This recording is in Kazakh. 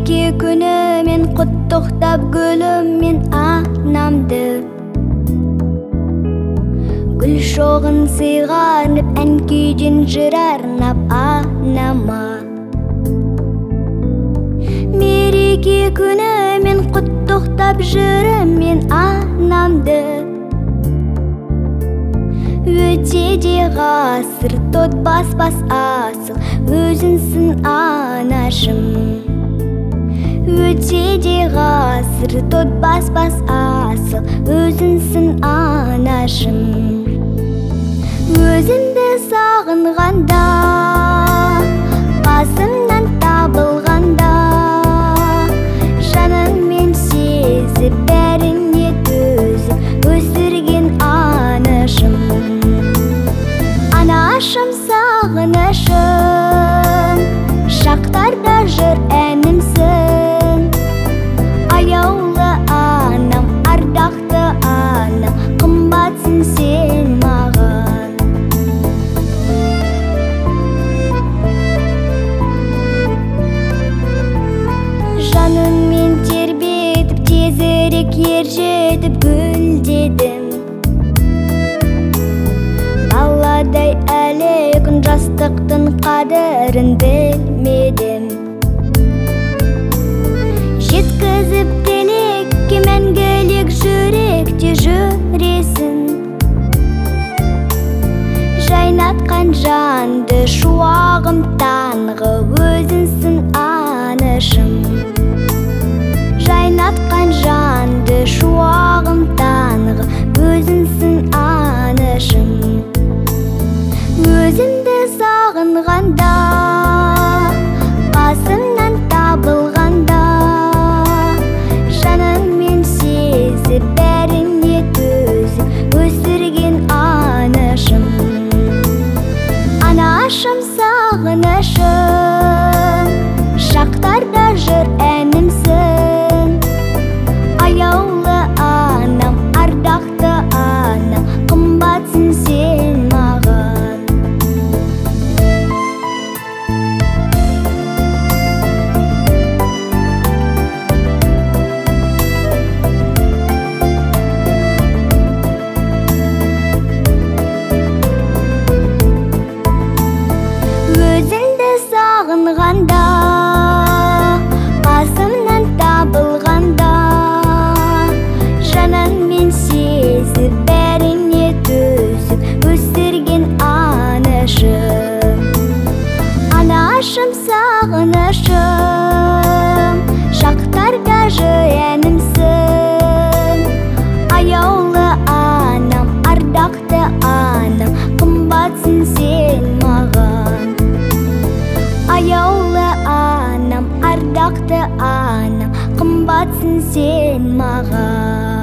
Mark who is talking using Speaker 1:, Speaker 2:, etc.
Speaker 1: Мереке күні мен құттықтап гүлім мен анамды. Гүл шоғын сыйғанып, ән күйден жыр арнап анама. Мереке күні мен құттықтап жүрім мен анамды. Өте де ғасыр, тот бас асыл, өзінсің анашым. Өте де ғасыр, тот бас асыл, өзінсің анашым. Өзіңді сағынғанда, қасымнан табылғанда, жаныңмен сезіп, бәріне төзіп өсірген анашым. Анашым, сағынышым, шақтарда жүр әнімсің. Аяулы анам, ардақты анам, қымбатсың сен маған. Жаныммен тербетіп, тезірек ержетіп гүлдедім. Баладай әлі күн жастықтың қадірін білмедім. Жеткізіп тілекке мәңгілік жүректе жүресің. Жайнатқан жанды шуағым таңғы, өзіңсің анашым. Жайнатқан жанды шуағым таңғы, өзіңсің анашым. Өзімді сағынғанда, қасымнан табылғанда, жаныңмен сезіп, бәріне төзіп өсірген анашым. Анашым, сағынышым, шақтарда жүр әнімсің. Аяулы анам, ардақты анам, қымбатсың сен маған. Өзіңді сағынғанда, қасымнан табылғанда, жаныңмен сезіп, бәріне төзіп өсірген анашым. Анашым, сағынышым, шақтарда жүр әнімсің. Аяулы анам, ардақты анам, қымбатсың сен маған. Аяулы анам, ардақты анам, қымбатсың сен маған.